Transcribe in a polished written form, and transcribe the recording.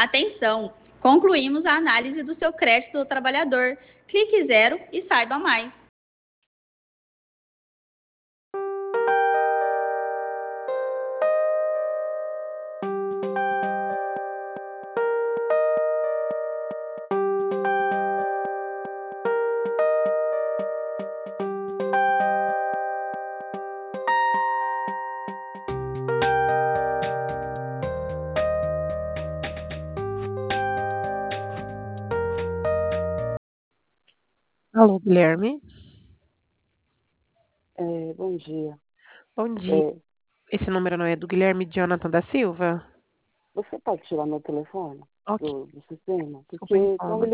Atenção! Concluímos a análise do seu crédito do trabalhador. Clique zero e saiba mais. Alô, Guilherme. Bom dia. Bom dia. É, Esse número não é do Guilherme Jonathan da Silva? Você pode tirar meu telefone Ok, do sistema? desculpa o Porque quando incômodo.